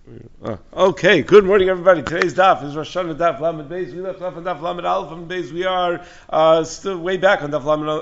Okay, good morning, everybody. Today's daf is Rosh Hashanah daf Lamed Beis. We left off on daf Lamed Aleph Lamed Beis. We are still way back on daf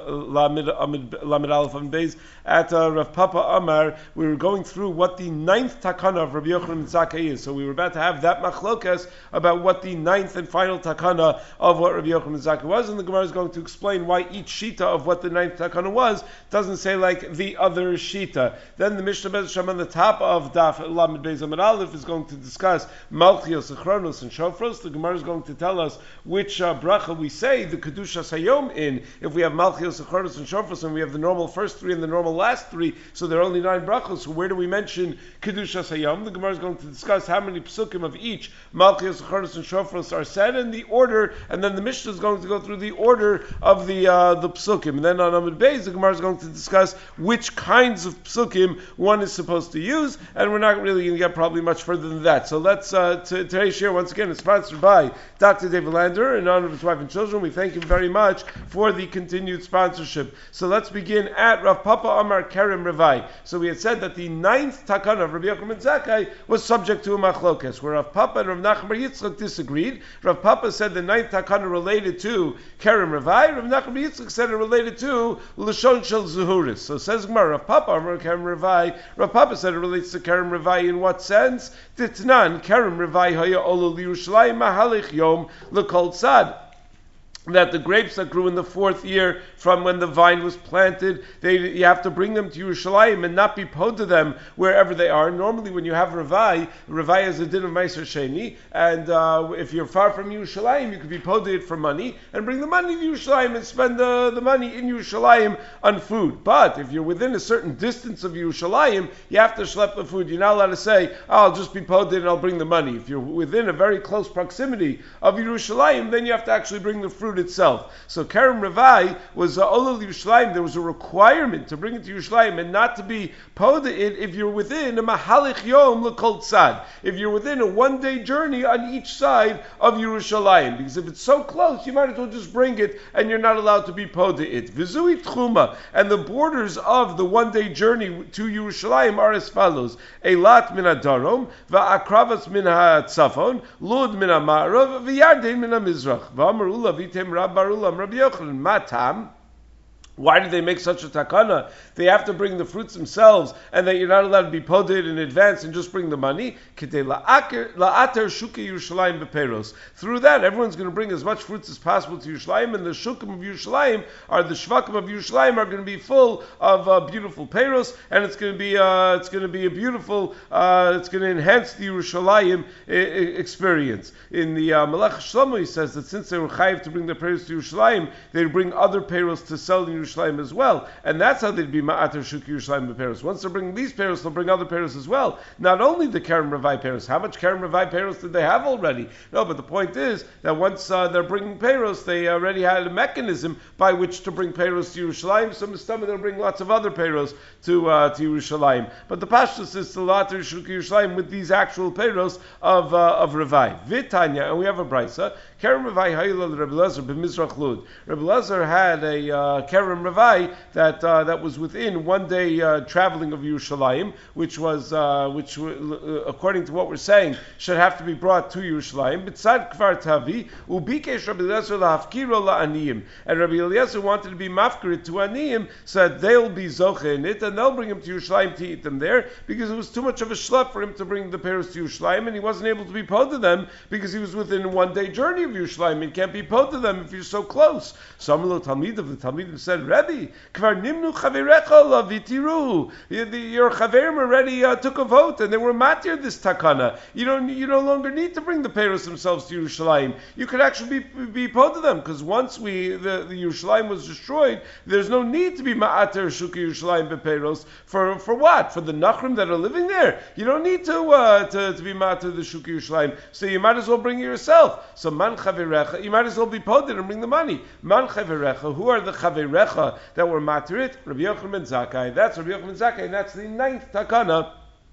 Lamed Aleph Lamed Beis at Rav Papa Amar. We were going through what the ninth takana of Rabbi Yochanan Zakkai is. So we were about to have that machlokas about what the ninth and final takana of what Rabbi Yochanan Zakkai was, and the Gemara is going to explain why each shita of what the ninth takana was doesn't say like the other shita. Then the Mishnah Bez Hashem on the top of daf Lamed Beis Amid Aleph is going to discuss Malchios, Achronos, and Shofros. The Gemara is going to tell us which bracha we say the Kedushas Hayom in. If we have Malchios, Achronos, and Shofros, and we have the normal first three and the normal last three, so there are only 9 brachos. So where do we mention Kedushas Hayom? The Gemara is going to discuss how many psukim of each Malchios, Achronos, and Shofros are said in the order, and then the Mishnah is going to go through the order of the psukim. And then on Amud Beis, the Gemara is going to discuss which kinds of psukim one is supposed to use, and we're not really going to get probably much further than that. So let's, today's share once again is sponsored by Dr. David Lander in honor of his wife and children. We thank him very much for the continued sponsorship. So let's begin at Rav Papa Amar Kerem Revai. So we had said that the 9th takana of Rabbi Yochanan Zakkai was subject to a machlokes, where Rav Papa and Rav Nachman Bar Yitzchak disagreed. Rav Papa said the 9th takana related to Kerem Revai. Rav Nachman Bar Yitzchak said it related to Lashon Shel Zuhuris. So says Gemara, Rav Papa Amar Kerem Revai. Rav Papa said it relates to Kerem Revai in what sense? Titnan Kerem Revai Haya Olo Liyushalayim Mahalich Yom L'Kol Tzad. That the grapes that grew in the 4th year from when the vine was planted, you have to bring them to Yerushalayim and not be pod to them wherever they are. Normally when you have Revai is a din of Meiser Sheni, and if you're far from Yerushalayim, you could be pod to it for money, and bring the money to Yerushalayim and spend the money in Yerushalayim on food. But if you're within a certain distance of Yerushalayim, you have to schlep the food. You're not allowed to say, I'll just be pod to it and I'll bring the money. If you're within a very close proximity of Yerushalayim, then you have to actually bring the fruit itself. So Kerem Revai was Olol Yerushalayim. There was a requirement to bring it to Yerushalayim and not to be poda it if you're within a Mahalich Yom L'Kol Tzad. If you're within a 1-day journey on each side of Yerushalayim, because if it's so close, you might as well just bring it, and you're not allowed to be poda it. Vizui Tchuma, and the borders of the 1-day journey to Yerushalayim are as follows: Eilat min Hadarom, Va'akravas min Hatzafon, Lud min Hamarav, V'Yarden min Hamizrach. V'Amar Ula Vitem Rab Barulam Rabbi Yochanan Matam. Why did they make such a takana? They have to bring the fruits themselves, and that you're not allowed to be poded in advance and just bring the money. Through that, everyone's going to bring as much fruits as possible to Yerushalayim, and the shukim of Yerushalayim the shvakim of Yerushalayim are going to be full of beautiful peros, and it's going to be a beautiful. It's going to enhance the Yerushalayim experience. In the Melech Shlomo, he says that since they were chayiv to bring the peros to Yerushalayim, they would bring other peros to sell in Yerushalayim as well, and that's how they'd be ma'ater shuk Yerushalayim beperos. Once they're bringing these peros, they'll bring other peros as well. Not only the Kerem Revai peros. How much Kerem Revai peros did they have already? No, but the point is that once they're bringing peros, they already had a mechanism by which to bring peros to Yerushalayim. So Mistama they'll bring lots of other peros to Yerushalayim. But the pashtus is to ma'ater shuk Yerushalayim with these actual peros of Revai. Vitanya, and we have a brisa. Kerem Revai hayla Rabbi Lezer b'Mizrach Lud. Rabbi Lezer had a Kerem Revai that was within 1 day traveling of Yerushalayim, which according to what we're saying should have to be brought to Yerushalayim. B'tzad kvar tavi ubikesh Rabbi Eliezer lahafkiro la'aniyim, and Rabbi Eliezer wanted to be mafkirit to aniyim, so that they'll be zoche in it, and they'll bring him to Yerushalayim to eat them there, because it was too much of a schlep for him to bring the peros to Yerushalayim, and he wasn't able to be pod to them because he was within a 1-day journey of Yerushalayim. He can't be pod to them if you're so close. Some of the Talmidim said, Rebbe, kvar nimnu chaverecha lavitiru. Your chaverim already took a vote, and they were matir this takana. You no longer need to bring the peros themselves to Yerushalayim. You could actually be pod to them, because once the Yerushalayim was destroyed, there's no need to be ma'ater shuka Yerushalayim beperos for what? For the nachrim that are living there. You don't need to be ma'ater the shuka Yerushalayim. So you might as well bring it yourself. So man chaverecha, you might as well be pod and bring the money. Man chaverecha, who are the chaverecha that were matirit? Rabbi Yochanan ben Zakkai. That's Rabbi Yochanan ben Zakkai, and that's the 9th takana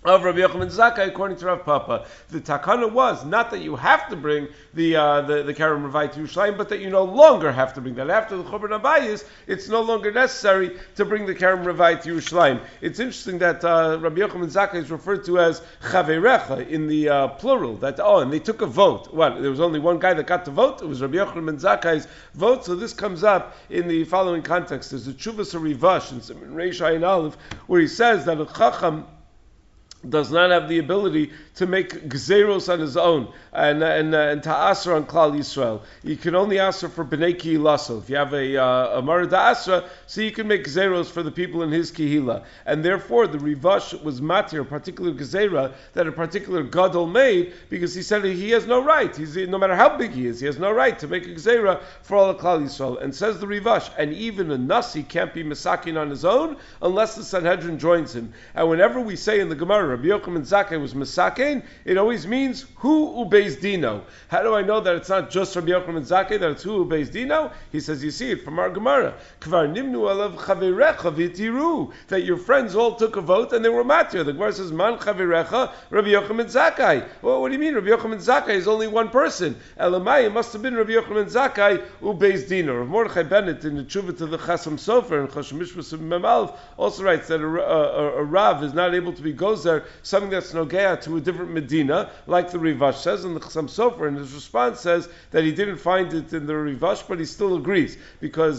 of Rabbi Yochanan Zakkai, according to Rav Papa. The takana was not that you have to bring the Kerem Revai to Yerushalayim, but that you no longer have to bring that. After the Churban Abayis, it's no longer necessary to bring the Kerem Revai to Yerushalayim. It's interesting that Rabbi Yochanan Zakkai is referred to as Chaverecha in the plural. And they took a vote. There was only one guy that got to vote. It was Rabbi Yochanan Zakkai's vote. So this comes up in the following context. There's a Tshuvas Rivash in Reish Ayin Aleph where he says that a Chacham does not have the ability to make gzeros on his own and to asr on Klal Yisrael. You can only asr for bnei kihilaso. If you have a Mara Asra, so you can make gzeros for the people in his kihila. And therefore, the Rivash was matir, a particular gzera that a particular gadol made, because he said he has no right. No matter how big he has no right to make a gzera for all of Klal Yisrael. And says the Rivash, and even a nasi can't be masakin on his own unless the Sanhedrin joins him. And whenever we say in the Gemara, Rabbi Yochanan Zakkai was masakein, it always means who ubeis dino. How do I know that it's not just Rabbi Yochanan Zakkai, that it's who ubeis dino? He says, you see it from our Gemara. Kvar nimnu alav chavirecha v'tiru, that your friends all took a vote and they were matir. The Gemara says, man chavirecha, Rabbi Yochanan Zakkai. Well, what do you mean? Rabbi Yochanan Zakkai is only one person. Elamai, it must have been Rabbi Yochanan Zakkai ubeis dino. Rav Mordechai Bennett in the Tshuva to the Chasam Sofer and Choshen Mishpah Memalv also writes that a Rav is not able to be gozer something that's nogea to a different Medina, like the Rivash says, and the Chasam Sofer in his response says that he didn't find it in the Rivash, but he still agrees, because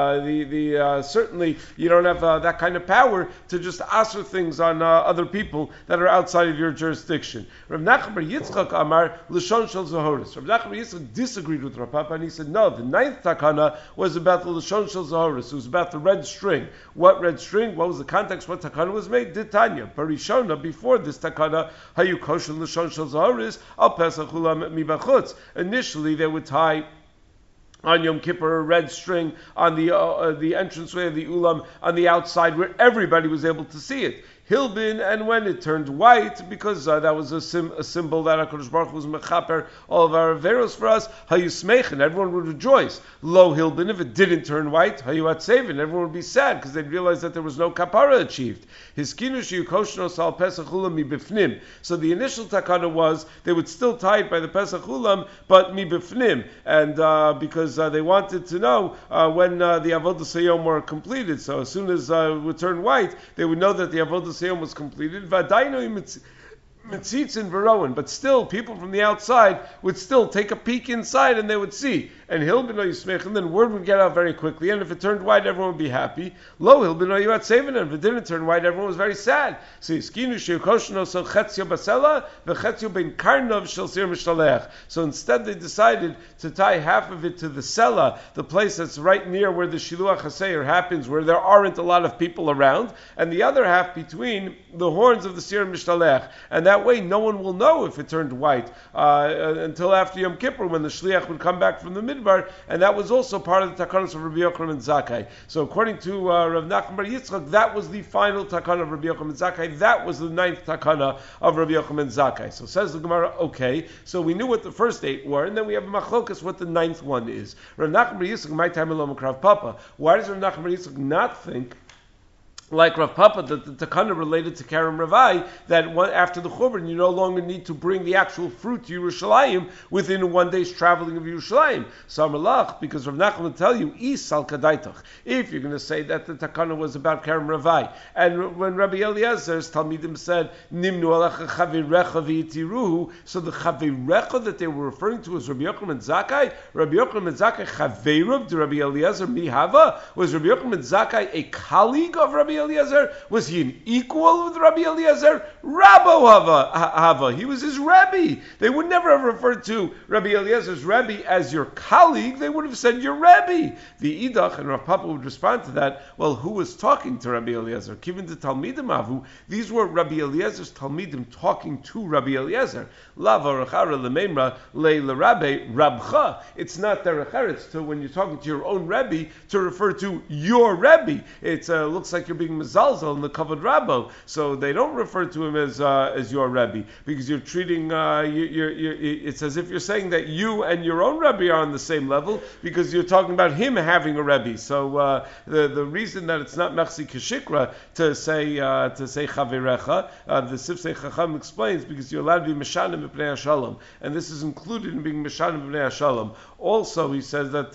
certainly you don't have that kind of power to just answer things on other people that are outside of your jurisdiction. Rav Nachman bar Yitzchak Amar Lashon Shel Zahoris. Rav Nachman bar Yitzchak disagreed with Rav Papa, and he said, no, the ninth takana was about the Lashon Shel Zahoris. It was about the red string. What red string? What was the context? What takana was made? Did Tanya Parishona before this takana hayu kosher Lashon Shel Zahoris al Pesach ulam mibachutz. Initially, they would tie on Yom Kippur a red string on the entranceway of the ulam on the outside where everybody was able to see it. Hilbin, and when it turned white, because that was a symbol that HaKadosh Baruch Hu was mechaper all of our averos for us, hayu smeichin, everyone would rejoice. Lo Hilbin, if it didn't turn white, hayu atzevin, everyone would be sad because they'd realize that there was no kapara achieved. Hiskinu sheyu koshnos al pesach ulam mibifnim. So the initial takana was they would still tie it by the pesach ulam, but mibifnim, and because they wanted to know when the avodas hayom were completed. So as soon as it would turn white, they would know that the avodas Siyam was completed. Mitzitzin Verowan, but still people from the outside would still take a peek inside and they would see. And Hilbin Yismech, and then word would get out very quickly. And if it turned white, everyone would be happy. Lo Hilbin Yuat Sevin, and if it didn't turn white, everyone was very sad. So Skinu Sheukoshno so Chetzio Basela, Vechetio Ben Karnov Shel Sir Mishalech. So instead they decided to tie half of it to the Sela, the place that's right near where the Shiluach HaSeir happens, where there aren't a lot of people around, and the other half between the horns of the Sir Mishalech. And that way no one will know if it turned white until after Yom Kippur when the Shliach would come back from the Midbar, and that was also part of the takanas of Rabbi Yochanan Zakkai. So according to Rav Nachman bar Yitzchak, that was the final takana of Rabbi Yochanan Zakkai. That was the ninth takana of Rabbi Yochanan Zakkai. So says the Gemara, okay, so we knew what the first 8 were, and then we have a machlokas what the ninth one is. Rav Nachman bar Yitzchak, my time alone, Rav Papa. Why does Rav Nachman bar Yitzchak not think like Rav Papa, that the takana related to Kerem Ravai, that after the Churban you no longer need to bring the actual fruit to Yerushalayim within 1 day's traveling of Yerushalayim. Samalach, because Rav Nachman will tell you, Is al kadaitach. If you're going to say that the takana was about Kerem Ravai, and when Rabbi Eliezer's Talmidim said, Nimnu alacha chavirecha v'yitiruhu, so the chavirecha that they were referring to was Rabbi Yochanan Zakkai. Rabbi Yochanan Zakkai chaveruv to Rabbi Eliezer mihava? Was Rabbi Yochanan Zakkai a colleague of Rabbi Eliezer? Was he an equal with Rabbi Eliezer? Rabbo Hava. He was his Rebbe. They would never have referred to Rabbi Eliezer's Rebbe as your colleague. They would have said your Rebbe. The Idach and Rav Papa would respond to that. Well, who was talking to Rabbi Eliezer? Given to Talmidim Avu, these were Rabbi Eliezer's Talmidim talking to Rabbi Eliezer. Lava rechara lememra le l'Rabbe Rabcha. It's not derech eretz to when you're talking to your own Rebbe to refer to your Rebbe. It looks like you're being being mezalzel in the kavod rabbo. So they don't refer to him as your Rebbe, because you're treating it's as if you're saying that you and your own Rebbe are on the same level, because you're talking about him having a Rebbe. So the reason that it's not mechsi keshikra to say chavirecha, the Sifsei Chacham explains, because you're allowed to be meshanim b'pnei hashalom, and this is included in being meshanim b'pnei hashalom. Also, he says that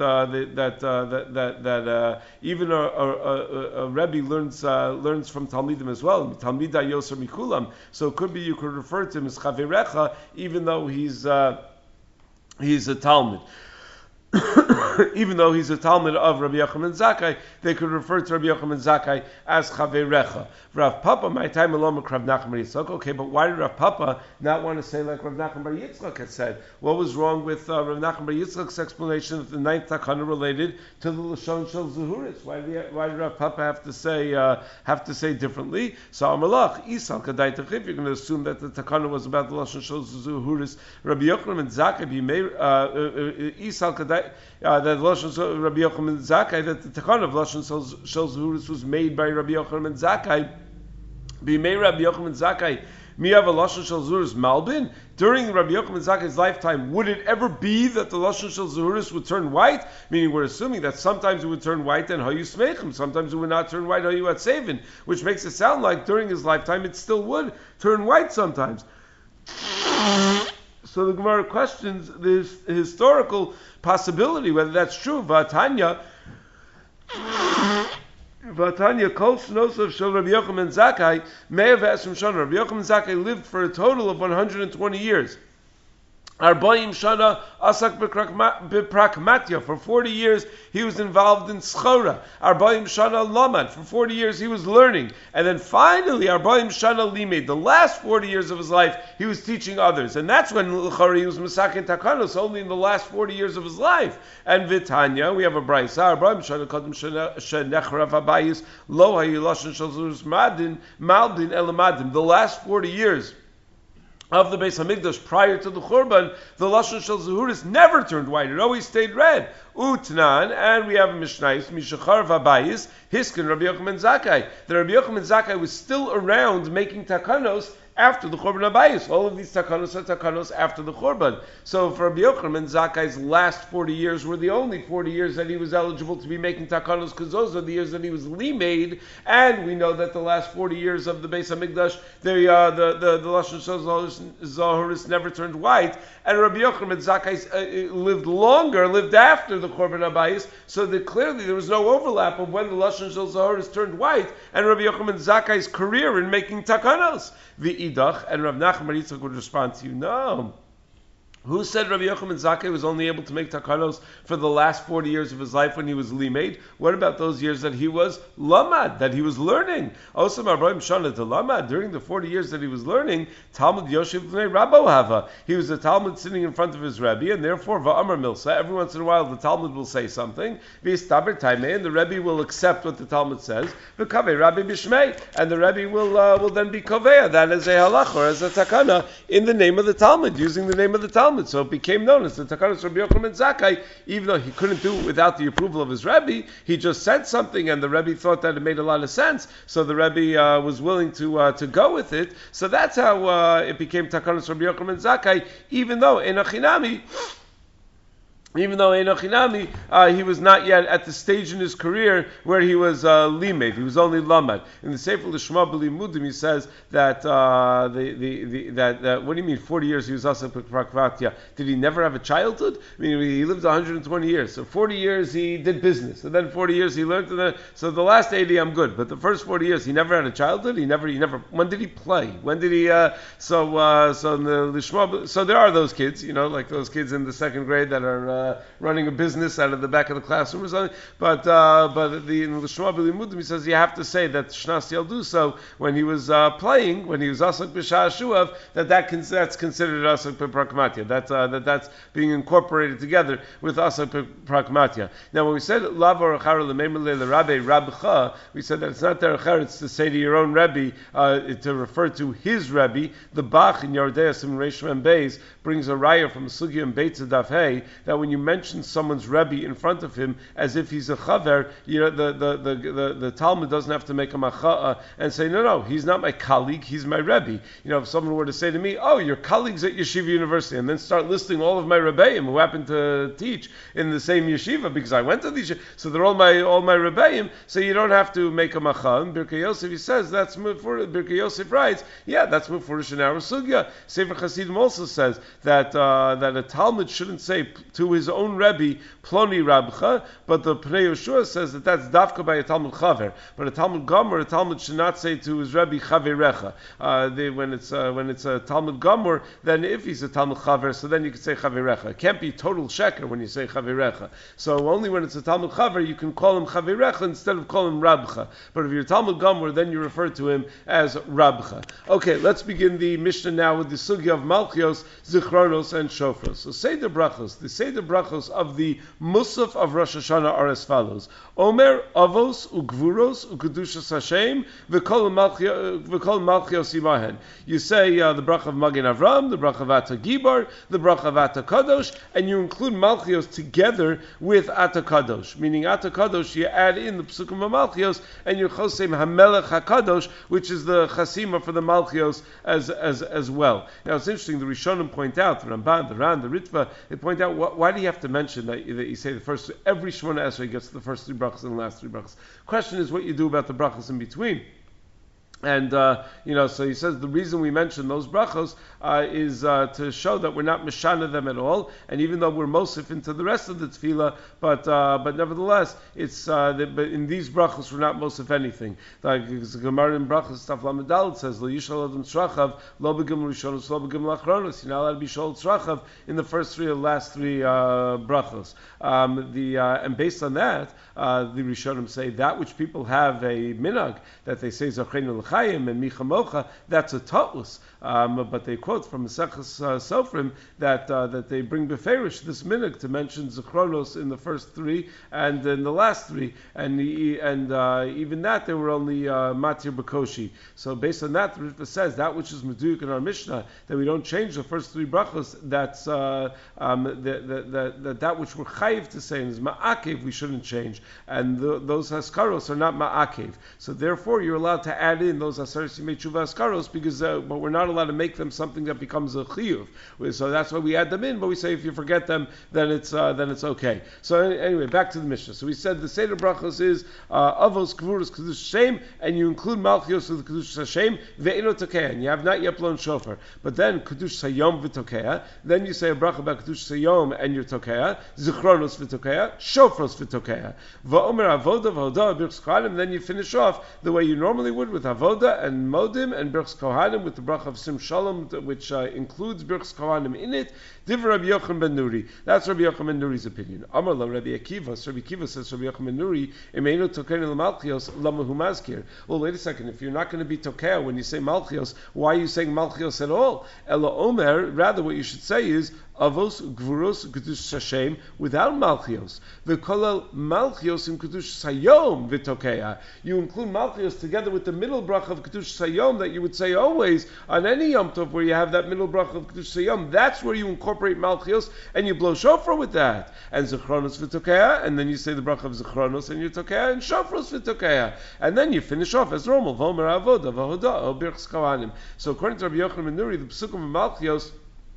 even a Rebbe learns from Talmidim as well. Talmida yoser mikulam. So it could be you could refer to him as chavirecha, even though he's a Talmud. Even though he's a Talmud of Rabbi Yochanan Zakkai, they could refer to Rabbi Yochanan Zakkai as Chaverecha. Rav Papa, my time alone with Rav Nachman Bar Yitzchak. Okay, but why did Rav Papa not want to say like Rav Nachman Bar Yitzchak had said? What was wrong with Rav Nachman Bar Yitzchak's explanation that the ninth takana related to the Lashon Shel Zuhuris? Why did Rav Papa have to say differently? So Amalach, Isal Kadai Tachif, you're going to assume that the takana was about the Lashon Shel Zuhuris. Rabbi Yochanan Zakkai, Isal Kadai. That Lashon Rabbi Yochanan Zakkai, that the takana of Lashon Shel Zuhuris was made by Rabbi Yochanan Zakkai. B'mei Rabbi Yochanan Zakkai, miyav a Lashon Shel Zuhuris malbin. During Rabbi Yochanan Zakkai's lifetime, would it ever be that the Lashon Shel Zuhuris would turn white? Meaning, we're assuming that sometimes it would turn white and hayu smeichim, sometimes it would not turn white hayu atzevin, which makes it sound like during his lifetime it still would turn white sometimes. So the Gemara questions this historical possibility, whether that's true. Vatanya kol shnosov shel Rabbi Yochanan Zakkai me'av v'esrim shana. Rabbi Yochanan Zakkai lived for a total of 120 years. Arbaim Shana Asak B'Prakmatya. For 40 years he was involved in Schora. Arbaim Shana Lamad. For 40 years he was learning. And then finally Arbaim Shana Limed. The last 40 years of his life he was teaching others. And that's when L'chari he was Masakin Takanos, only in the last 40 years of his life. And Vitanya, we have a Braisa. Arbaim Shana Kadim Shenechrav Abayis Lo Hayiloshin Shalzurus Madin Maldin Elamadin. The last 40 years of the Beis Hamikdash prior to the Churban, the Lashon Shel Zuhuris never turned white; it always stayed red. Utnan, and we have a Mishnayis Mishachar Vabayis Hiskin Rabbi Yochanan Zakkai. The Rabbi Yochanan Zakkai was still around making takanos after the Churban Abayis. All of these takanos are takanos after the Churban. So for Rabbi Yochanan Zakkai's last 40 years were the only 40 years that he was eligible to be making takanos, because those are the years that he was limeid, and we know that the last 40 years of the Beis Hamikdash, the Lashon Shel Zuhuris never turned white, and Rabbi Yochanan Zakkai lived after the Churban Abayis, so that clearly there was no overlap of when the Lashon Shel Zuhuris turned white and Rabbi Yochanan Zakkai's career in making takanos. The Idach, and Rav Nachman Bar Yitzchak would respond to you, no. Who said Rabbi Yochanan Zakkai was only able to make takanos for the last 40 years of his life when he was limeid? What about those years that he was lamad, that he was learning? Osam Arbaim Shana to lamad. During the 40 years that he was learning, Talmud Yoshev B'nei Rabbo Hava. He was a Talmud sitting in front of his Rebbe, and therefore Va'amar Milsa. Every once in a while, the Talmud will say something. V'yistaber Taimei, and the Rebbe will accept what the Talmud says. V'kavei Rabbi Bishmei, and the Rebbe will then be koveya. That is a halach or as a takana in the name of the Talmud, using the name of the Talmud. So it became known as the Takanos Rabbi Yochanan Zakkai, even though he couldn't do it without the approval of his Rebbe. He just said something, and the Rebbe thought that it made a lot of sense. So the Rebbe was willing to go with it. So that's how it became Takanos Rabbi Yochanan Zakkai, even though Enochinami, he was not yet at the stage in his career where he was limeid. He was only lamad. In the Sefer L'Shma B'Limudim, he says that what do you mean 40 years he was also prakvatya? Did he never have a childhood? I mean, he lived 120 years. So 40 years he did business, and then 40 years he learned. So the last 80 I'm good, but the first 40 years he never had a childhood. He never. When did he play? When did he? So in the L'Shma, so there are those kids, like those kids in the second grade that are running a business out of the back of the classroom or something. But in the Shema B'Limudim, he says you have to say that Shnas Yalduso, when he was playing, when he was Asak B'Shah Shuav, that's considered Asak B'Prakmatya. That's being incorporated together with Asak B'Prakmatya. Now, when we said Lavar Achar L'Meimele L'Rabbe Rabcha, we said that it's not Derech Eretz to say to your own Rebbe, to refer to his Rebbe. The Bach in Yordei Asim Reish Mem Beis brings a raya from Sugi and Beitz Daf Hey that when when you mention someone's Rebbe in front of him as if he's a chaver, the Talmud doesn't have to make a macha'a and say, no, he's not my colleague, he's my Rebbe. If someone were to say to me, oh, your colleagues at Yeshiva University, and then start listing all of my Rebbeim who happen to teach in the same yeshiva because I went to the yeshiva, so they're all my Rebbeim, so you don't have to make a macha'a. Birkei Yosef, he says, that's Birkei Yosef writes, that's Mufurish in our sugya. Sefer Hasidim also says that a Talmud shouldn't say to his own Rebbe, Ploni Rabcha, but the Pnei Yeshua says that's dafka by a Talmud Chaver. But a Talmud Gomer, a Talmud should not say to his Rebbe, Chaverecha. When it's a Talmud Gomer, then if he's a Talmud Chaver, so then you can say Chaverecha. It can't be total sheker when you say Chaverecha. So only when it's a Talmud Chaver, you can call him Chaverecha instead of calling him Rabcha. But if you're Talmud Gomer, then you refer to him as Rabcha. Okay, let's begin the Mishnah now with the sugya of Malchios, Zichronos, and Shofros. So Seder Brachos, the Seder Brachos of the Musaf of Rosh Hashanah are as follows: Omer, Avos, Ugvuros, Ukedushas Hashem, V'kol Malchios Imahen. You say the bracha of Magen Avram, the bracha of Ata Gibar, the bracha of Ata Kadosh, and you include Malchios together with Ata Kadosh. Meaning Ata Kadosh, you add in the Psukim of Malchios, and you chosem Hamelech HaKadosh, which is the Chasima for the Malchios as well. Now it's interesting, the Rishonim point out, the Ramban, the Ran, the Ritva, they point out, why do you have to mention that you say the first, every Shemona Esrei gets the first three brachas and the last three brachas? Question is what you do about the brachas in between. And, so he says the reason we mention those brachos is to show that we're not mishana them at all, and even though we're mosif into the rest of the tefillah, but nevertheless, it's but in these brachos we're not mosif anything. Like the Gemara in brachos Taf Lamed Daled says, "Lo yishal adam tzrachav, lo begim rishonos, lo begim lachronos." You're not allowed to be shol tzrachav in the first three or last three brachos. And based on that, the Rishonim say that which people have a minhag that they say Zachreinu L'chaim and Micha Mocha, that's a ta'us. But they quote from Maseches Sofrim that they bring beferish this minhag to mention Zachronos in the first three and in the last three, and even that they were only Matir Bakoshi. So based on that, the Ritva says that which is Meduyuk in our Mishnah, that we don't change the first three brachos. That's that which we're chayiv to say is ma'akev, we shouldn't change, and those haskaros are not ma'akev. So therefore, you're allowed to add in those asaros yimei tshuva haskaros because, but we're not allowed to make them something that becomes a chiyuv. So that's why we add them in. But we say if you forget them, then it's okay. So anyway, back to the Mishnah. So we said the Seder brachos is avos kvuros kedush Hashem, and you include malchios with kedush Hashem ve'ino tokeah, and you have not yet blown shofar. But then kedush sayom v'tokeah. Then you say a bracha about kedush sayom and your tokeah, zichronos v'tokeah, shofros v'tokeah, va'omer avoda v'hoda birchs kohanim. Then you finish off the way you normally would with avoda and modim and birchs kohanim with the bracha of sim shalom, which includes birchs kohanim in it. Divrei Rabbi Yochanan ben Nuri. That's Rabbi Yochanan ben Nuri's opinion. Amar la Rabbi Akiva. So Rabbi Akiva says Rabbi Yochanan ben Nuri, Emeinu tokein l'malchios lama hu mazkir. Well, wait a second. If you're not going to be tokea when you say malchios, why are you saying malchios at all? Ela omer. Rather, what you should say is avos gvuros kedush Hashem without malchios. V'kolal malchios in kedush sayom v'tokeah. You include malchios together with the middle bracha of kedush sayom that you would say always on any yom tov where you have that middle bracha of kedush sayom. That's where you incorporate malchios and you blow shofar with that. And zechronos v'tokeah, and then you say the bracha of zechronos and your tokeah and shofros v'tokeah, and then you finish off as normal. V'omer avoda v'hoda o birchs kohanim. So according to Rabbi Yochanan ben Nuri, the psukim of malchios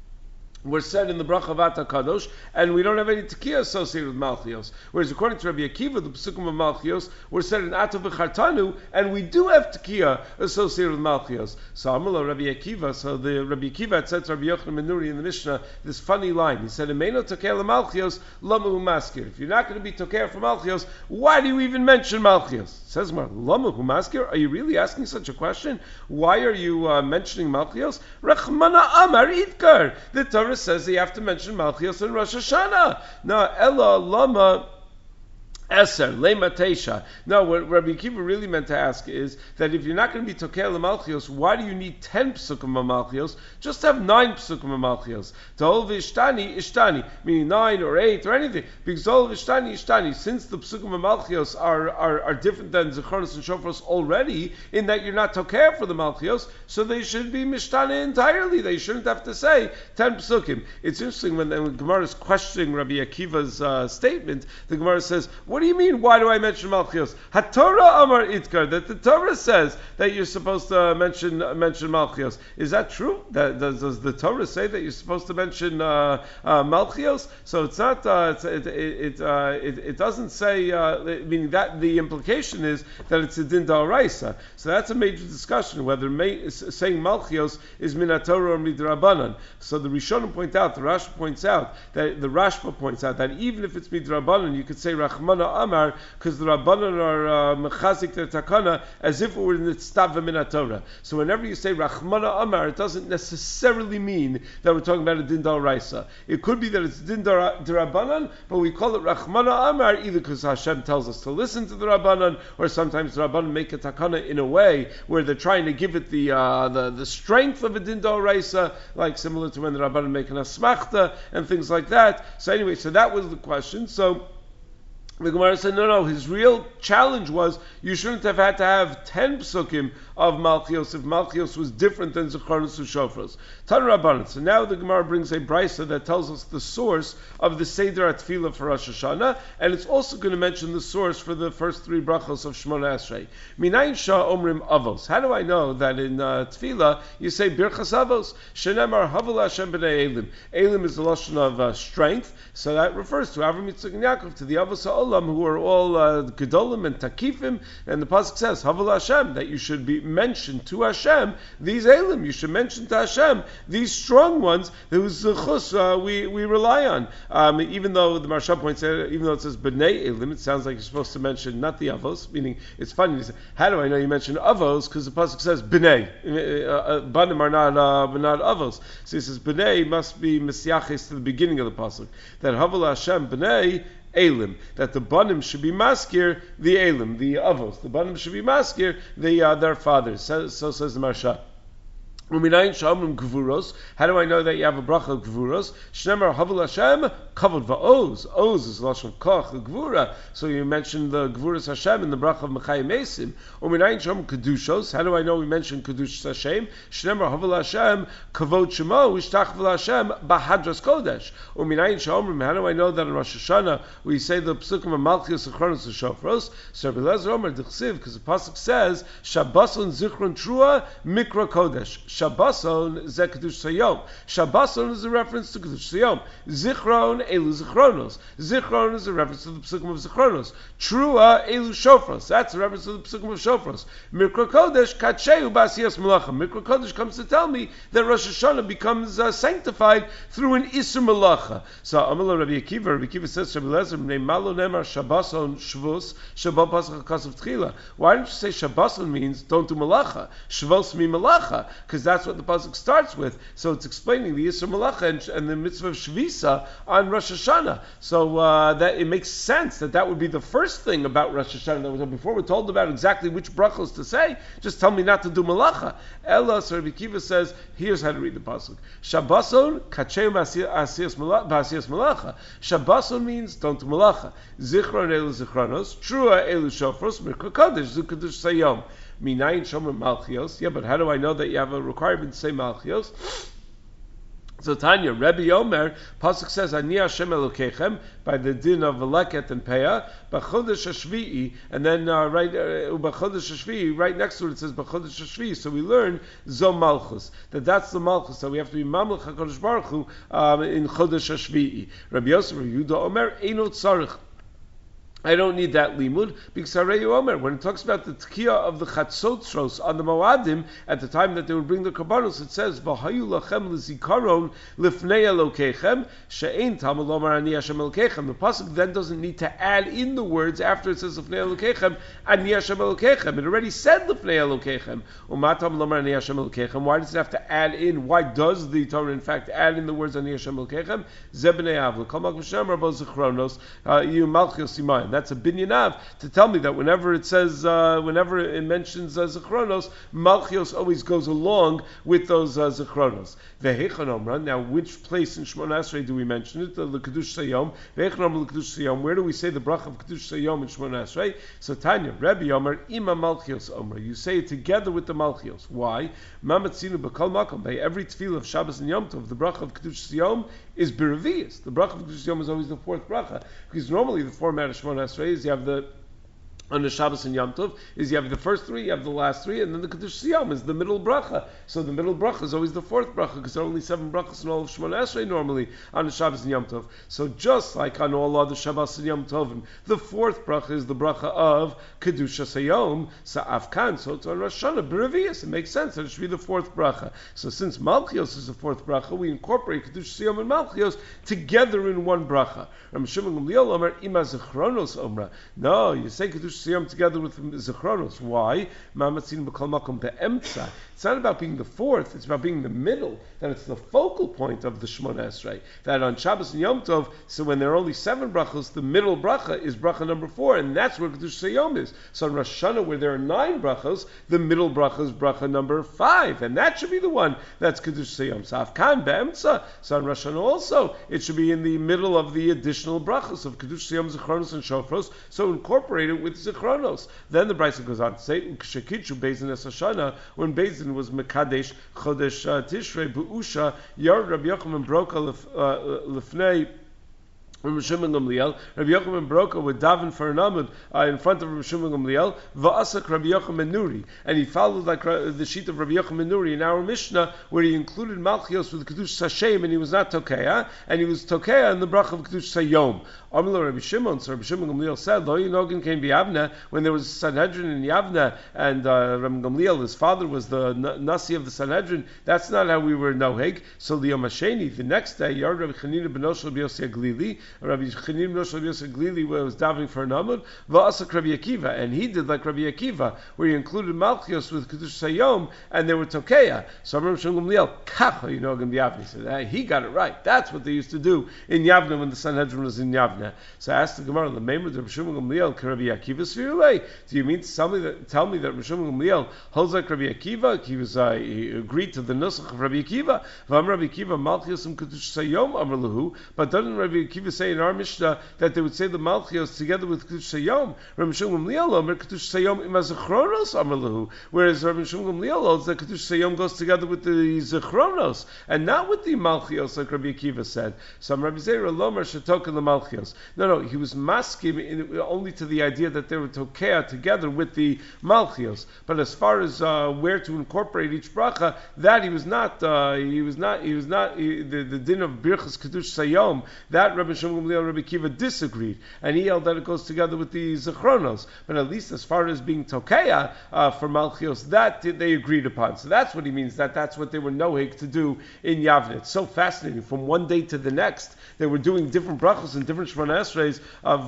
were said in the bracha of Ata Kadosh, and we don't have any tekiah associated with Malchios. Whereas according to Rabbi Akiva, the Pesukim of Malchios were said in Ata v'chartanu, and we do have tekiah associated with Malchios. So Amala Rabbi Akiva, so the Rabbi Akiva had said to Rabbi Yochanan ben Nuri in the Mishnah this funny line. He said, Emeino tokeah l'Malchios, lama hu maskir. If you're not going to be tokeah for Malchios, why do you even mention Malchios? Says Mar, lama hu maskir? Are you really asking such a question? Why are you mentioning Malchios? Rachmana Amar Idkar. The Torah says that you have to mention Malchios and Rosh Hashanah. Now, Ella Lama Eser, lema teisha. No, what Rabbi Akiva really meant to ask is that if you're not going to be tokei l'malchios, why do you need 10 psukim malchios? Just have 9 psukim malchios. Tol v'ishtani, ishtani, meaning 9 or 8 or anything. Because tol v'ishtani, ishtani, since the psukim malchios are different than zichronos and shofros already, in that you're not tokei for the malchios, so they should be mishtani entirely. They shouldn't have to say 10 psukim. It's interesting when the Gemara is questioning Rabbi Akiva's statement, the Gemara says, what do you mean, why do I mention Malchios? HaTorah Amar Itkar, that the Torah says that you're supposed to mention Malchios. Is that true? Does the Torah say that you're supposed to mention Malchios? So it's not, it doesn't say, meaning that the implication is that it's a Din D'Oraisa. So that's a major discussion, whether saying Malchios is Min HaTorah or Midrabanan. So the Rishonim point out, the Rashba points out, that even if it's Midrabanan, you could say Rachmana Amar, because the Rabbanan are mechazik their takana as if it were in the Tztav min Torah. So whenever you say Rachmana Amar, it doesn't necessarily mean that we're talking about a Din D'Oraisa. It could be that it's Din D'Rabbanan, but we call it Rachmana Amar either because Hashem tells us to listen to the Rabbanan, or sometimes the Rabbanan make a takana in a way where they're trying to give it the strength of a Din D'Oraisa, like similar to when the Rabbanan make an asmachta and things like that. So anyway, so that was the question. So the Gemara said, no, his real challenge was you shouldn't have had to have 10 psukim of Malchios if Malchios was different than Zechronos U'Shofros. Tan Rabbanan. So now the Gemara brings a brisa that tells us the source of the Seder HaTfilah for Rosh Hashanah, and it's also going to mention the source for the first 3 brachos of Shmona Esrei. Minayin Shah Omrim Avos. How do I know that in Tfilah you say Birchas Avos? Shenemar Havel Hashem B'nei Elim. Elim is the lashon of strength, so that refers to Avram Yitzchak and Yaakov, to the Avos HaOlam, who are all Gedolim and Takifim, and the pasuk says Havel Hashem, that you should be mentioned to Hashem these Elim. You should mention to Hashem these strong ones whose chus we rely on. Even though the Maharsha points out, even though it says B'nei Elim, it sounds like you're supposed to mention not the Avos. Meaning, it's funny. You say, how do I know you mentioned Avos? Because the pasuk says B'nei. Banim are not Avos. So he says B'nei must be Mesiaches to the beginning of the pasuk. That Havel Hashem B'nei Elim, that the banim should be maskir the Elim, the avos. The banim should be maskir their fathers. So says the Maharsha. How do I know that you have a bracha of Gvuros? Shnemar Havel Hashem Kavod Va'oz. Oz is lashon koch, the Gvura. So you mentioned the Gvuros Hashem in the bracha of Mechayim Mesim. Uminayin Shom Kedushos. How do I know we mentioned Kedush Hashem? Shnemar Havel Hashem Kavod Shemo Ishtachvel Hashem Bahadras Kodesh. Uminayin Shomrim. How do I know that in Rosh Hashanah we say the psukim of Malchios Zechronos U'Shofros? So Rabbi Elazar Omer D'chsiv, because the pasuk says Shabbason Zichron Trua Mikra Kodesh. Shabbason ze Kedush Sayom. Shabbason is a reference to Kedush Sayom. Zichron elu Zichronos. Zichron is a reference to the Psukim of Zichronos. Trua elu Shofros. That's a reference to the Psukim of Shofros. Mikra Kodesh Kacheu B'asiyas Malacha. Mikra Kodesh comes to tell me that Rosh Hashanah becomes sanctified through an Isur Malacha. So Amar Rabbi Akiva says Rabbi Elazar Bnei Malo Nemar Shabbason Shvus Shabbat Pasach Kasav Tchila. Why don't you say Shabbason means don't do Malacha? Shvus means Malacha, because that's what the pasuk starts with. So it's explaining the Yisur Malacha and the mitzvah of Shvisa on Rosh Hashanah. So that it makes sense that would be the first thing about Rosh Hashanah. That before we're told about exactly which brachos to say, just tell me not to do Malacha. Ella, so Rabbi Akiva says, here's how to read the pasuk. Shabbason kacheu b'asiyas malacha. Shabbason means don't do Malacha. Zichron elu zichronos. Trua elu shofros. Mikra kodesh zu kedush sayom. Minayin shomer malchios. Yeah, but how do I know that you have a requirement to say malchios? So Tanya, Rebbe Omer, pasuk says, Ani Hashem Elokechem, by the din of Veleket and Peah, B'chodesh HaShvi'i, and then B'chodesh HaShvi'i, right next to it says B'chodesh HaShvi'i, so we learn Zo Malchus, that's the Malchus, so we have to be Mamlech HaKadosh Baruch Hu in Chodesh HaShvi'i. Rabbi Yosef, Rabbi Yehuda Omer, Eino Tzarech. I don't need that limud, because Hareyu Omer, when it talks about the tkiya of the chatzotzros on the Moadim, at the time that they would bring the karbanos, it says, V'hayu lachem l'zikaron lifnei Elokechem, she'ein tamel lomar ani Hashem Elokechem. The pasuk then doesn't need to add in the words after it says lifnei Elokechem, ani Hashem Elokechem. It already said lifnei Elokechem. Umatam lomar ani Hashem Elokechem. Why does it have to add in? Why does the Torah in fact add in the words ani Hashem Elokechem? Zebnei Avlu. Kol mak v'shem rabo zichronos, you malchios simayim. That's a binyanav to tell me that whenever it says, whenever it mentions Zechronos, Malchios always goes along with those Zechronos. Now, which place in Shemona Esrei do we mention it? The Kedush Sayom. Where do we say the bracha of Kedush Sayom in Shemona Esrei? So Tanya, Rabbi Omer, Ima Malchios Omer. You say it together with the Malchios. Why? Mamatzinu b'kol makom. By every tefillah of Shabbos and Yom Tov, the bracha of Kedush Sayom is B'Revius. The bracha of Kedush Sayom is always the fourth bracha, because normally the format of Shemona Esrei is you have the on the Shabbos and Yom Tov is you have the first three, you have the last three, and then the Kedush Siyam is the middle bracha. So the middle bracha is always the fourth bracha, because there are only 7 brachas in all of Shemona Esrei normally on the Shabbos and Yom Tov. So just like on all other Shabbos and Yom Tovim, the fourth bracha is the bracha of Kedusha Sayom, Sa'afkan, so it's on Rosh Hashanah, B'Revius. It makes sense that it should be the fourth bracha. So since Malchios is the fourth bracha, we incorporate Kedusha Sayom and Malchios together in one bracha. Ram Shimon Gamliel Omer, Ima Zechronos Omra. No, you say Kedusha Siyam together with Zechronos. Why? It's not about being the fourth, it's about being the middle, that it's the focal point of the Shemona Esrei. That on Shabbos and Yom Tov, so when there are only 7 brachos, the middle bracha is bracha number 4, and that's where Kedush Sayom is. So on Rosh Hashanah, where there are 9 brachos, the middle bracha is bracha number 5, and that should be the one that's Kedush Sayom. So Afkan Be'emtza, so on Rosh Hashanah also, it should be in the middle of the additional brachos of Kedush Sayom, Zechronos, and Shofros, so incorporate it with Zechronos. Then the Brisa goes on to say, Ukshekitchu Beizin Es Hashanah, when Beizin was Mekadesh Chodesh Tishrei Bu'usha, Yard Rabbi Yochanan Broka Lefnei Rabbi Shimon Gamliel. Rabbi Yochanan Broka would daven for an amud in front of Rabbi Shimon Gamliel. Va'asak Rabbi Yochanan Nuri, and he followed like the sheet of Rabbi Yochanan Nuri in our Mishnah, where he included Malchios with Kedush Sashem, and he was not Tokeah, and he was Tokeah in the bracha of Kedush Sayom. Amlo Rabbi Shimon, so Rabbi Shimon Gamliel said, Lo Yinogin came Yavna, when there was a Sanhedrin in Yavna, and Rabbi Gamliel, his father, was the Nasi of the Sanhedrin. That's not how we were noheg. So the Yom HaSheni, the next day, Yard Rabbi Chanina ben Oshel B'Yosei Glili, Rabbi Chanim Noshel Yosef Glili was davening for an amud, va'asak Rabbi Akiva, and he did like Rabbi Akiva, where he included Malchios with Kedush Sayom, and they were Tokeah. So Rabbi Shimon Gamliel, Kacha, you know, Yavna. He said, he got it right. That's what they used to do in Yavna when the Sanhedrin was in Yavna. So I asked the Gemara, the name of Rabbi Shimon Gamliel, Rabbi Akiva Svirulei. Do you mean to tell me that Rabbi Shimon Gamliel holds like Rabbi Akiva? He agreed to the nusach of Rabbi Akiva. V'am Rabbi Akiva Malchios and Kedush Sayom Amar Lahu. But doesn't Rabbi Akiva say in our Mishnah that they would say the Malchios together with Kedush Sayom? Rabbi Shimon Gamliel Omer Kedush Sayom Ima Zechronos Amar Lahu. Whereas Rabbi Shimon Gamliel holds that Kedush Sayom goes together with the Zechronos and not with the Malchios like Rabbi Akiva said. So Rabbi Zera Lomer Shetok and the Malchios. No, he was masking only to the idea that they were Tokeah together with the Malchios. But as far as where to incorporate each bracha, that he was not. The din of Birchas Kedush Sayom, that Rabbi Shimon Gamliel and Rabbi Akiva disagreed, and he held that it goes together with the Zechronos. But at least as far as being Tokeah for Malchios, that they agreed upon. So that's what he means. That's what they were nohig to do in Yavne. It's so fascinating. From one day to the next, they were doing different brachos and different Shemona Esreis of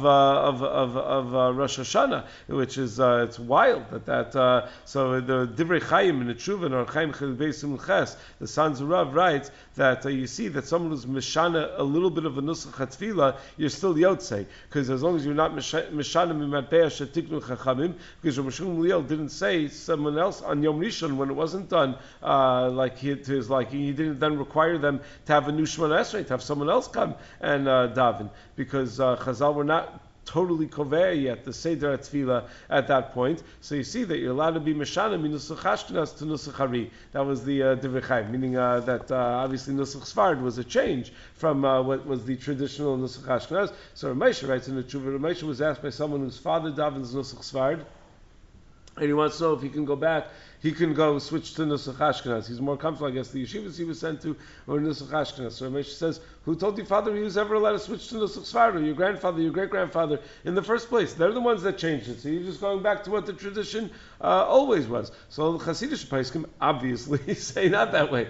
Rosh Hashanah, which is it's wild that so the Divrei Chaim in the Tshuva or Chaim Chilbeis Ches, the sons of Rav writes that you see that someone who's mishana a little bit of a nusach hatfila, you're still yotzei, because as long as you're not mishana mimatpeah shetiknu chachamim, because Rabbi Shimon Gamliel didn't say someone else on Yom Rishon when it wasn't done, he didn't then require them to have a new Shemona Esrei, to have someone else come and daven, because Chazal were not totally koveh yet, the Seder Tefillah at that point. So you see that you're allowed to be Meshana minusach Ashkenaz to nusach Hari. That was the Divrei Chaim, meaning that obviously nusach Sfard was a change from what was the traditional nusach Ashkenaz. So Ramesha writes in the Tshuva, Ramesha was asked by someone whose father davens nusach Sfard, and he wants to know if he can go back. He can go switch to Nusach Ashkenaz. He's more comfortable, I guess, the yeshivas he was sent to or Nusach Ashkenaz. So Ramesh says, who told your father he was ever allowed to switch to Nusach Sfard, or your grandfather, your great-grandfather, in the first place? They're the ones that changed it. So you're just going back to what the tradition always was. So the Hasidic Paiskim obviously say not that way.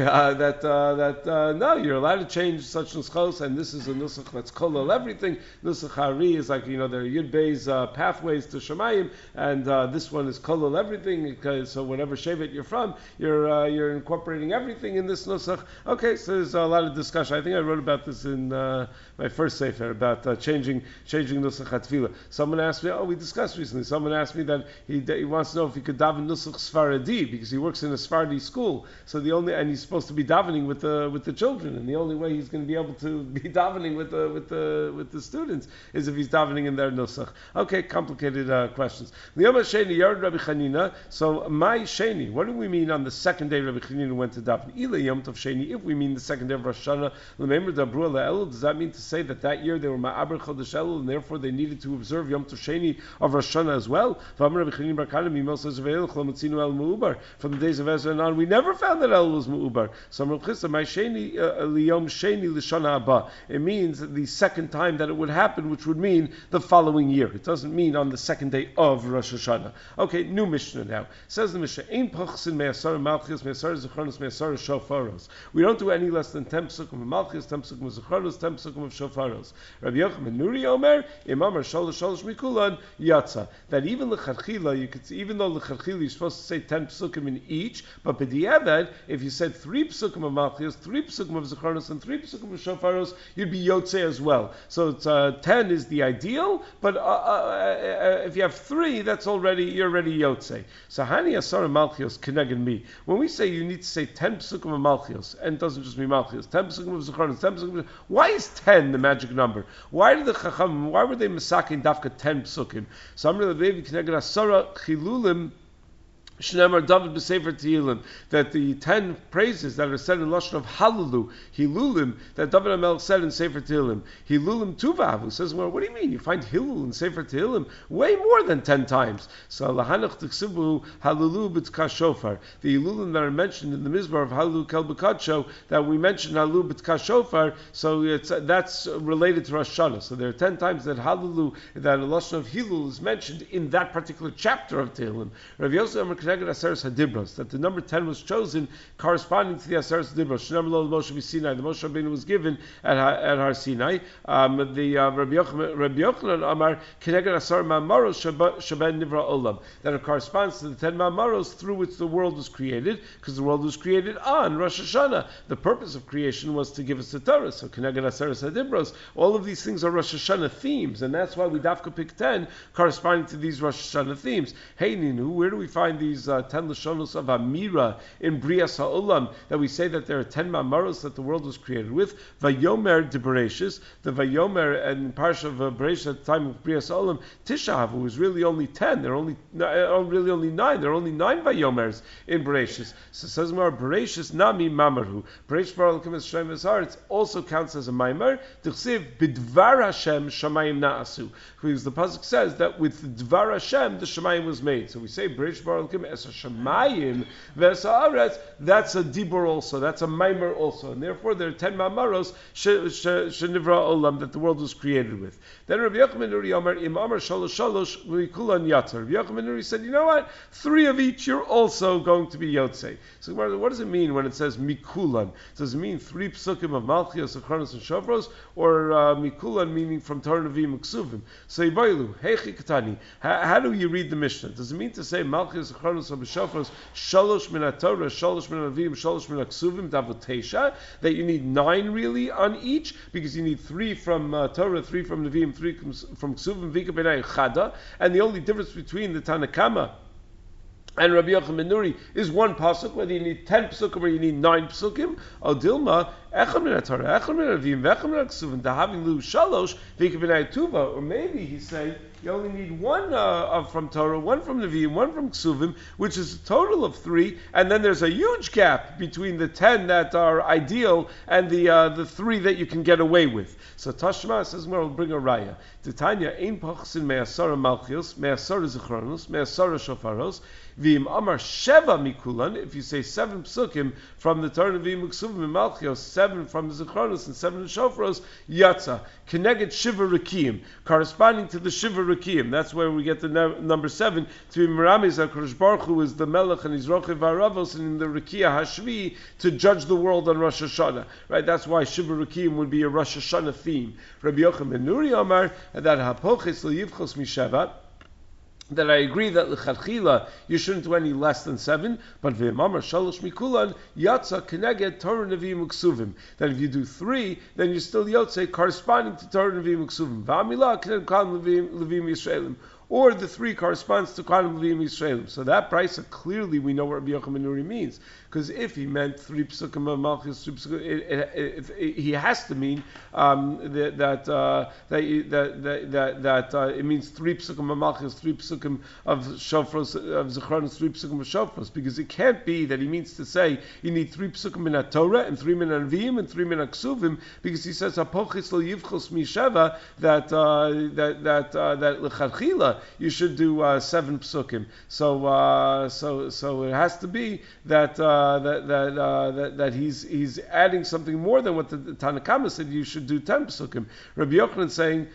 No, you're allowed to change such nuschos, and this is a nusach that's kolol everything. Nusach Hari is like, there are Yud Beis pathways to Shemayim, and this one is kolol everything. So whatever shevet you're from, you're incorporating everything in this nusach. Okay, so there's a lot of discussion. I think I wrote about this in my first sefer about changing nusach hatfila. Someone asked me, we discussed recently. Someone asked me that he wants to know if he could daven nusach Sfaradi because he works in a Sfaradi school. So and he's supposed to be davening with the children, and the only way he's going to be able to be davening with the students is if he's davening in their nusach. Okay, complicated questions. Liyom Sheni Yard Rabbi Chanina. So my Sheni, what do we mean on the second day Rabbi Chanina went to daven? Ila Yom Tov Sheni. If we mean the second day of Rosh Hashanah, L'meimer Dabru Elul. Does that mean to say that year they were Ma'aber Chodesh Elul, and therefore they needed to observe Yom Tov Sheni of Rosh Hashanah as well? From the days of Ezra and on, we never found that Elul was Mu'ubar. So my Sheni Liyom Sheni L'Shana Haba. It means the second time that it would happen, which would mean the following year. It doesn't mean on the second day of Rosh Hashanah. Okay, new Mishnah now. Says the Mishnah, Ein Pachsin Me'asar Malchus Me'asar Zechronos Me'asar Shofaros. We don't do any less than 10 psukim of Malchus, 10 psukim of Zechronos, 10 psukim of Shofaros. Rabbi Yochanan Nuri Omer, Imam Sholosh Mikulan Yatza. That even l'chadchila, even though l'chadchila you're supposed to say 10 psukim in each, but b'diavad, if you said 3 psukim of Malchus, 3 psukim of Zechronos, and 3 psukim of Shofaros, you'd be Yotze as well. So it's 10 is the ideal, but if you have 3, you're already Yotze. So Hani Asara Malchios Keneged Mi. When we say you need to say 10 psukim of Malchios, and it doesn't just mean Malchios, 10 psukim of Zechronos, 10 psukim of... Why is 10 the magic number? Why were they Masakin Dafka 10 psukim? So Amr Levi Keneged Asara Chilulim Shnemar David b'Sefer Tehillim, that the 10 praises that are said in Lashon of Hallelu, Hilulim, that David HaMelech said in Sefer Tehillim, Hilulim Tuvavu, says, well, what do you mean? You find Hilul in Sefer Tehillim way more than 10 times. So Lahanach Tiksibu Hallelu B'Tkah Shofar, the Hilulim that are mentioned in the Mizbar of Hallelu Kel B'Kadsho, that we mentioned Hallelu B'Tkah Shofar, so that's related to Rosh Hashanah. So there are 10 times that Hallelu, that Lashon of Hilul is mentioned in that particular chapter of Tehillim. Rav Yosef that the number 10 was chosen corresponding to the Aseres Hadibros. The Moshe Rabbeinu was given at Har Sinai. The Rabbi Yochanan Amar Keneged Asar Ma'amaros Shaben Nivra Olam, that it corresponds to the 10 Ma'amaros through which the world was created, because the world was created on Rosh Hashanah. The purpose of creation was to give us the Torah. So Keneged Aseres Hadibros, all of these things are Rosh Hashanah themes, and that's why we dafka pick 10 corresponding to these Rosh Hashanah themes. Hey Ninu, where do we find these 10 Lashonos of Amira in Brias HaOlam, that we say that there are 10 Mamaros that the world was created with? Vayomer de Bereshis, the Vayomer and Parsha of Bereshis at the time of Brias HaOlam, Tisha B'Av was really only 10. There are only 9. There are only 9 Vayomers in Bereshis. So it says more Bereshis Nami Mamarhu. Bereshis Baruch Elokim Hashem V'Zaretz also counts as a Maimer. D'chsiv B'Dvar Hashem Shamayim Na'asu, because the pasuk says that with Dvar Hashem the Shamayim was made. So we say Bereshis Baruch Elokim Es Hashemayim V'es Haaretz. That's a dibur also. That's a maimer also, and therefore there are 10 mamaros shenivra olam that the world was created with. Then Rabbi Yochanan Nuri Omer Im Amar Shalosh Shalosh V'Kulan Yatzar. Rabbi Yochanan Nuri said, you know what? 3 of each you're also going to be yotzei. So what does it mean when it says mikulan? Does it mean 3 psukim of Malchios, Achronos, and Shovros, or mikulan meaning from Torah Nevi'im Ksuvim? So Yibaylu Heichi Katani. How do you read the Mishnah? Does it mean to say Malchios, Achronos, and Shofros Shalosh min Torah, Shalosh min Nevi'im, Shalosh min Ksuvim Davotesha, that you need 9 really on each, because you need 3 from Torah, 3 from Nevi'im, 3 from Ksuvim, Vika B'nai Chada, and the only difference between the Tanakama and Rabbi Yochanan Nuri is 1 pasuk, whether you need 10 psukim or you need 9 psukim. Odilma echad min Torah, echad min Nevi'im, v'echad min Ksuvim, dahavin lu shalosh v'ika b'nai tuva. Or maybe he's saying you only need 1 from Torah, 1 from Nevi'im, 1 from Ksuvim, which is a total of 3, and then there's a huge gap between the 10 that are ideal and the 3 that you can get away with. So Tashma says, we'll bring a raya. Titania ein pachsin me'asara malchios, me'asara zichronos, me'asara shofaros, v'im amar sheva mikulan, if you say 7 psukim from the Torah Nevi'im Ksuvim and Malchios, 7 from the zichronos and 7 in shofaros, yatza, keneged shiva rikiim, corresponding to the shiva rikiim. That's where we get the number 7, to be Meramis HaKadosh Baruch Hu is the Melech and his Rochev HaRavos, and in the Rikiya Hashvi to judge the world on Rosh Hashanah. Right? That's why shiva rikiim would be a Rosh Hashanah theme. Rabbi Yochanan ben Nuri Amar that hapoches lo yivchos misheva, that I agree that l'chadchila you shouldn't do any less than 7, but v'imamar shalosh mikulan yatsa keneged Torah neviim uksuvim. That if you do 3, then you're still yotze corresponding to Torah neviim uksuvim. V'amila k'nen kal neviim Yisraelim. Or the 3 corresponds to Kohanim Levim Yisraelim. So that price, clearly we know what Rabbi Yochanan ben Nuri means. Because if he meant 3 psukim of Malchus, 3 psukim, he has to mean that it means 3 psukim of Malchus, 3 psukim of Shofros, of Zechron, 3 psukim of Shofros. Because it can't be that he means to say you need 3 psukim in Torah and 3 min Nevi'im and 3 min Ksuvim, because he says Apochis lo yivchos misheva that l'chadchila you should do 7 psukim. So it has to be that he's adding something more than what the Tanakama said. You should do 10 psukim. Rabbi Yochanan saying.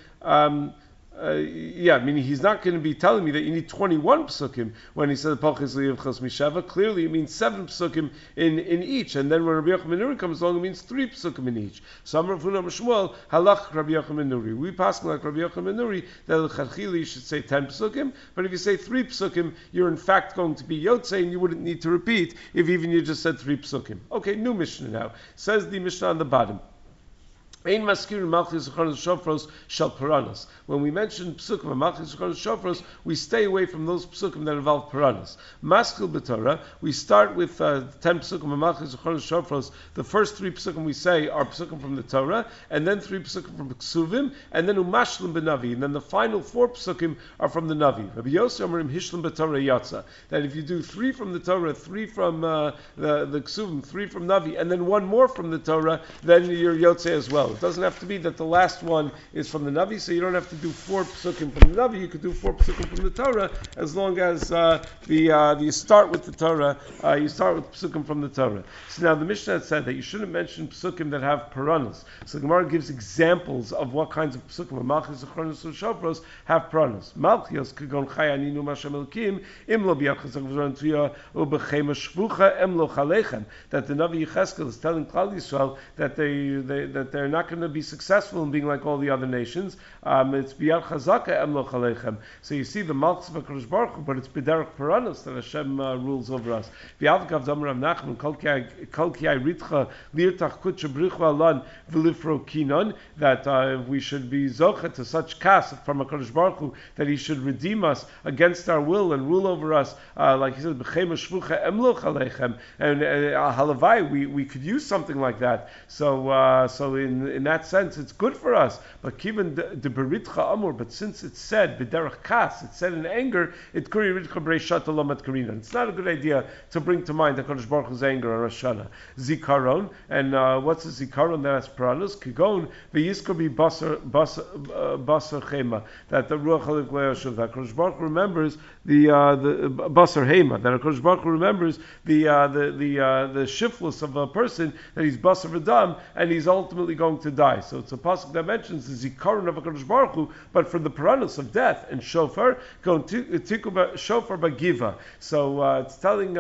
Meaning he's not going to be telling me that you need 21 psukim when he says Pachis Liyavchas Misheva. Clearly, it means 7 psukim in each, and then when Rabbi Yochanan ben Nuri comes along, it means 3 psukim in each. So Amar Rav Huna Shmuel halach Rabbi Yochanan ben Nuri. We pass like Rabbi Yochanan ben Nuri that l'chadchila you should say 10 psukim, but if you say 3 psukim, you're in fact going to be yotze, and you wouldn't need to repeat if even you just said 3 psukim. Okay, new Mishnah now. Says the Mishnah on the bottom. Ein maskir malchus zechron shofros shel paranos. When we mention psukim malchus zechron shofros, we stay away from those psukim that involve paranos. Maskil b'Torah, we start with 10 psukim malchus zechron shofros. The first 3 psukim we say are psukim from the Torah, and then 3 psukim from the Ksuvim, and then umashlim b'Navi, and then the final 4 psukim are from the Navi. Rabbi Yossi Omerim hishlim b'Torah yatsa. That if you do 3 from the Torah, 3 from the Ksuvim, 3 from Navi, and then 1 more from the Torah, then you're yotze as well. It doesn't have to be that the last one is from the Navi, so you don't have to do 4 psukim from the Navi. You could do 4 psukim from the Torah, as long as you start with the Torah, you start with psukim from the Torah. So now the Mishnah had said that you shouldn't mention psukim that have paranos. So the Gemara gives examples of what kinds of psukim, Malchus, Zechronos, and Shofros have paranos. Malchios kagon chayaninu mashem elkim imlo biyachas akvzon tuya ubechema shvucha emlo chalechem. That the Navi Yecheskel is telling Klal Yisrael that they're not going to be successful in being like all the other nations. It's biyad chazaka emlo chalechem. So you see the Malchus of HaKadosh Baruch Hu, but it's b'derech paranos that Hashem rules over us. V'yavkav Damar Rav Nachman kol ki ritcha lirtach kutcha brichu alan v'lifro kinon, that we should be zocha to such kas from HaKadosh Baruch Hu that He should redeem us against our will and rule over us, like He said, b'chema shvucha emlo chalechem. And halavai, we could use something like that. So in that sense, it's good for us. But given the beritcha amur, but since it's said b'derech kas, it's said in anger, it kuri ritcha b'reishat alomat karina. It's not a good idea to bring to mind HaKadosh Baruch Hu's anger on Rosh Hashanah. Zikaron, and what's the zikaron that has paranos? Kigon v'yiskor bi basar chema, that the ruach halik le'yoshuv, that HaKadosh Baruch Hu remembers the basar hema, that HaKadosh Baruch Hu remembers the shiflus of a person, that he's basar v'dam, and he's ultimately going to die. So it's a pasuk that mentions the zikaron of HaKadosh Baruch Hu, but for the paranos of death and shofar, tiku shofar bagiva. So it's telling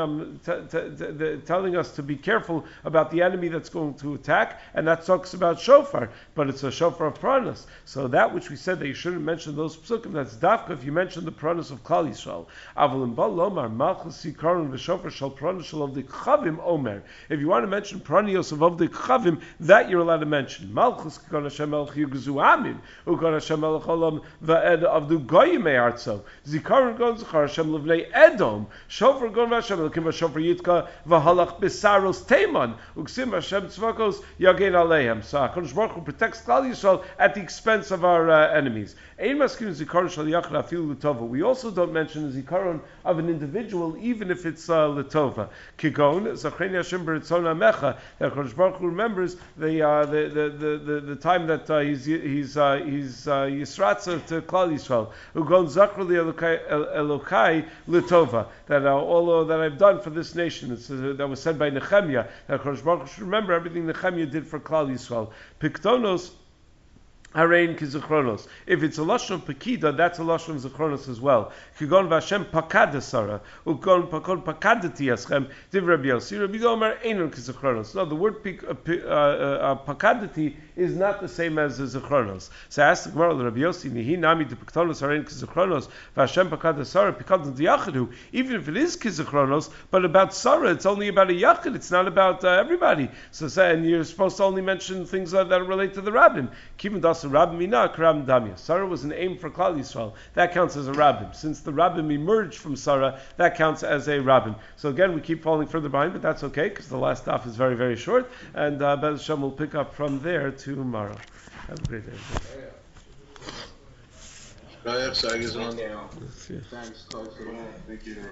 us to be careful about the enemy that's going to attack, and that talks about shofar, but it's a shofar of paranos. So that which we said that you shouldn't mention those psukim, that's dafka if you mention the paranos of Klal Yisrael. Avalim bal lomar malchus zikaron v'shofar shal paranos shal avdei chavim omer. If you want to mention paranos of avdei chavim, that you're allowed to mention. Malchus k'gon Hashem elch yugzu amin u'kon Hashem elch olam va'ed avdu goyim me'artzo. Zikaron gon zechar Hashem levnei Edom. Shofar gon v'Hashem elkim v'shofar yitka v'halach b'saros teiman u'ksim Hashem tzvakos yagein aleihem. So HaKadosh Baruch Hu protects Klal Yisrael at the expense of our enemies. Ein maskin zikaron shal yachid afilu l'tova. We also don't mention the zikaron of an individual, even if it's l'tova. Kigon zachreni Hashem b'ritzon amecha. That HaKadosh Baruch Hu remembers the time that he's Yisratza to Klal Yisrael. Ugon zakru li Elokai l'tova. That all that I've done for this nation, that was said by Nehemiah, that HaKadosh Baruch Hu should remember everything Nehemiah did for Klal Yisrael. Piktonos Harein kizuchronos. If it's a lashon of pekida, that's a lashon of zuchronos as well. Kigon v'Hashem pakada Sarah, ukon pakon pakadati yaschem. Div Rabbi Yossi, Rabbi Gomer einon kizuchronos. No, the word pakadati is not the same as zuchronos. So ask the Gemara, Rabbi Yossi, nihi nami de pektonos harein kizuchronos v'Hashem pakada Sarah pikadon diyachidu. Even if it is kizuchronos, but about Sarah, it's only about a yachid. It's not about everybody. So and you're supposed to only mention things that relate to the rabbim. Kivin das Rabbim Mina Karam Damya. Sarah was an aim for Klal Yisrael. That counts as a rabbim. Since the rabbim emerged from Sarah, that counts as a rabbim. So again, we keep falling further behind, but that's okay because the last daf is very, very short, and Bez Hashem will pick up from there tomorrow. Have a great day. Thanks, Thank you.